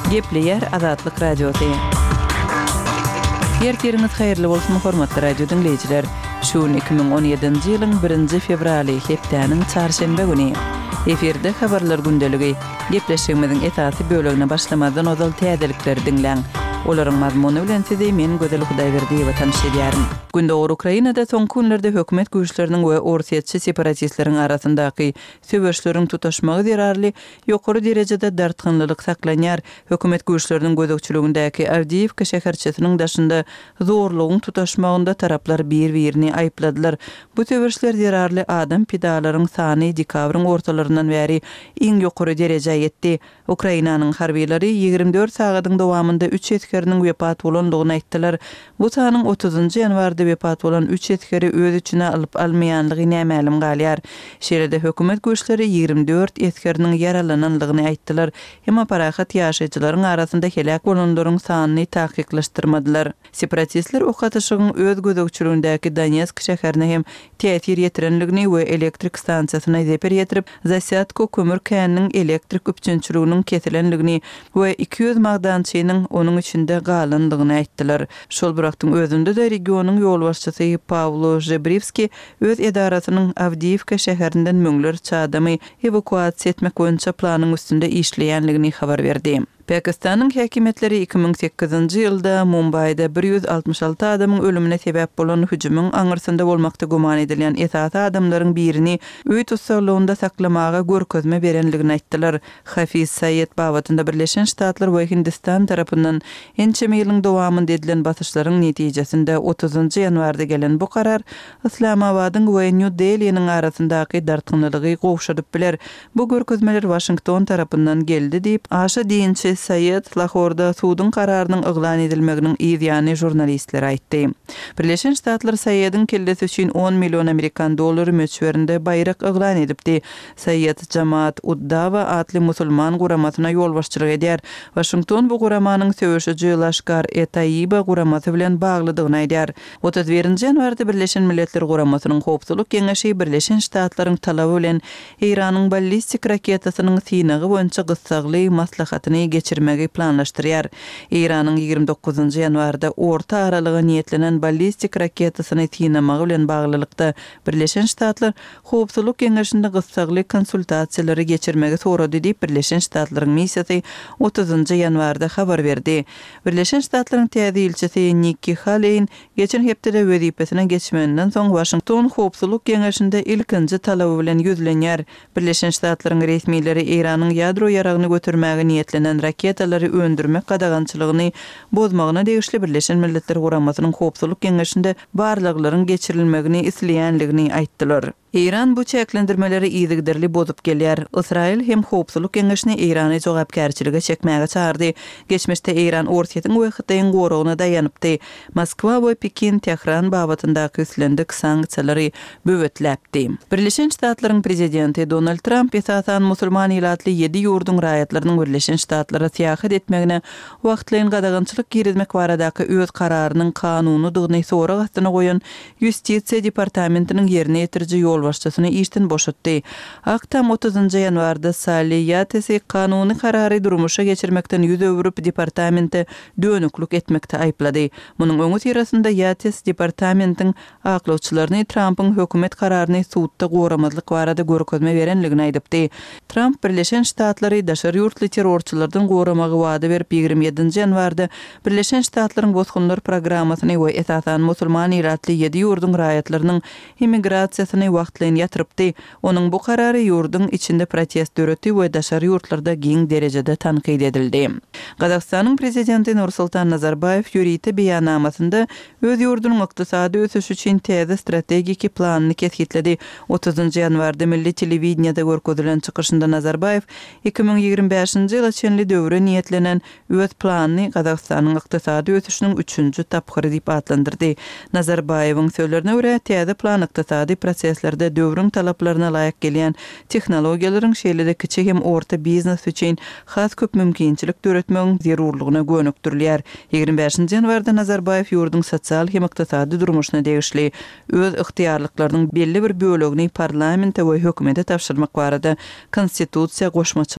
Gepleyer Azatlyk Radiosu. Yerleriniz hayırlı bolsun hormatly radio dinleyijiler. Şu 2017-nji ýylyň 1-nji fevraly hepdeniň çarşembe güni. Eferde habarlar gündeligi gepleşigimiziň esasy bölegine başlamadan ozal täzelikleri dinleň. Olaryň mazmuny bilen sizi men Gözel Hudaýberdiýewa tanış edýärim. Gündäk Ukrainada soňky günlerde hökümet güýçleriniň we orsiýetçi separatistleriň arasyndaky söwüşleriň tutaşmagy derarly ýokary derejede dartgynlylyk saklanýar. Hökümet güýçleriniň gözegçiligindäki Avdiivka şäherçesiniň daşynda zorlugyň tutaşmagynda taraplar bir-birini aýpladylar. Bu söwüşler derarly adam pidalaryň sany dekabryň ortalaryndan bäri iň ýokary dereje ýetdi. Ukrainanyň harbiýleri 24 sagatyň dowamında 3 etkeriniň wepat bolandygyny aýtdylar. Bu sanyň 30-njy ýanwarda wepat bolan 3 etkeri öz içine alyp almaýanlygy nämälim galýar. Şeýlede hökümet güýçleri 24 etkeriniň yaralananlygyny aýtdylar. Hema parahat ýaşaýjylaryň arasynda helak bolanlaryň sanyny taýyklaşdyrmadylar. Separatistler okatyşygyň öz gözegçiligindäki Donetsk şäherine hem täsir ýetirenligini we elektrik stansiýasyna zeper ýetirip, Zasyadko kömür käniniň elektrik üpçünçiliginiň kesilenligini we 200 magdançynyň onuň içinde galandygyny aýtdylar. Şol bıraktyň özünde de regionyň ýol başçysy Pawlo Żebrivski öz edarasynyň Avdiivka şäherinden müňler çadamy evakuasiýa etmek boýunça planyň üstünde işleýänligini habar berdi. Pakistanyň häkimetleri 2008-nji ýylda Mumbaýda 166 adamyň ölümine sebäp bolan hüjümüň aňyrsynda bolmakda guman edilen esasy adamlaryň birini öý tutsaglygynda saklamaga görkezme berenligini aýtdylar. Hafiz Sayyed babatynda Birleşen Ştatlar we Hindistan tarapyndan ençe ýylyň dowamında edilen basyşlaryň netijesinde 30-njy ýanwarda gelen bu karar Islamabadyň we New Delhi'niň arasyndaky dartgynlylygy gowşadyp biler. Bu görkezmeler Washington tarapyndan geldi diýip aşa diýinçe Sayyed Lahorda suudun kararynyň yglan edilmeginiň ýany jurnalistler aýtdy. Birleşen Ştatlar Sayyediň kellesi üçin 10 milyon Amerikan dollary möçberinde bayrak yglan edipdi. Sayyed Jamaat Ud-Dawa atly musulman guramasyna ýol başçylyk edýär. Washington bu guramanyň söwüşüji Lashkar-e-Tayyiba guramasy bilen baglydygyny aýdýar. 31-nji ýanwarda Birleşen Milletler Guramasynyň Howpsuzlyk Geňeşi Birleşen Ştatlaryň talaby bilen Iranyň ballistik raketasynyň synagy boýunça gyssagly maslahatyny geçirmegi planlaşdyrýar. Iranyň 29-njy ýanwarda orta aralyga niýetlenen ballistik raketasyny synamagy bilen baglylykda Birleşen Ştatlar Howpsuzlyk Geňeşinde gyssagly konsultasiýalary geçirmegi sorady diýip Birleşen Ştatlaryň missiýasy 30-njy ýanwarda habar berdi. Birleşen Ştatlaryň täze elçisi Nikki Haley geçen hepde wezipesine geçmenden soň Washington Howpsuzlyk Geňeşinde ilkinji talaby bilen ýüzlenýär. Birleşen Ştatlaryň resmiýetleri Iranyň ýadro ýaragyny götürmäge niýetlenen raketalary öndürmek gadagançylygyny bozmagyna degişli Birleşen Milletler Guramasynyň Howpsuzlyk Geňeşinde barlyklaryň geçirilmegini isleýänligini aýtdylar. İran bu çeklendirmeleri ýygyderli bozup gelýär. Israil hem Howpsuzlyk Geňeşini Irany jogapkärçilige çekmäge çağırdy. Geçmişde İran orsiýetiň we Hytaýyň goragyna daýanypdy. Moskwa we Pekin Tehran babatyndaky üslendik sanksiýalary böwetläpdi. Birleşen Ştatlaryň prezidenti Donald Trump esasan musulman ýylatly 7 ýurdun raýatlarynyň Birleşen Ştatlara seýahat etmegine wagtlaýyn gadagançylyk girizmek baradaky öz kararynyň kanunydygyny sora gastyna goýan Ýustisiýa departamentiniň ýerine ýetirji ýol başçysyny işden boşatdy. Aktam 30-njy ýanwarda Saliyatesi kanuny karary durmuşa geçirmekden ýüz öwürüp departamenti dönüklük etmekde aýplady. Munyň öňü tirasynda Yates departamentiň aklawçylaryny Trumpyň hökümet kararyny suudda goramazlyk barada görkezme berenligini aýdypdy. Trump Birleşen Ştatlary daşary ýurtly terrorçylardan goramagy wada berip 27-nji ýanwarda Birleşen Ştatlaryň bozgunlar programasyny we esasan musulman ýyratly 7 ýurdun raýatlarynyň immigrasiýasyny wagtlaýyn ýatyrypdy. Onuň bu karary ýurdun içinde protest döretdi we daşary ýurtlarda giň derejede tanqid edildi. Gazakstanyň prezidenti Nursultan Nazarbayev ýürüýte beýanamasynda öz ýurdunyň ykdysady ösüşi üçin täze strategiki planyny kesgitledi. 30-njy ýanwarda milli telewizionyada görkezilen çykyşynda Nazarbayev 2025-nji ýyla çenli döwre niýetlenen öz planyny Gazakstanyň ykdysady ösüşiniň 3-nji tapgyry diýip adlandyrdy. Nazarbayewiň sözlerine görä täze plan ykdysady proseslerde döwrüň talaplaryna laýyk gelýän tehnologiýalaryň şeýlede kiçik hem orta biznes üçin has köp mümkinçilik döretmegiň zerurlygyna gönükdirýär. 25-nji ýanwarda Nazarbayev ýurdun sosial hem ykdysady durmuşyna degişli öz ygtyýarlyklarynyň belli bir bölegini parlamentde we hökümete tapşyrmak barada konstitusiýa goşmaçy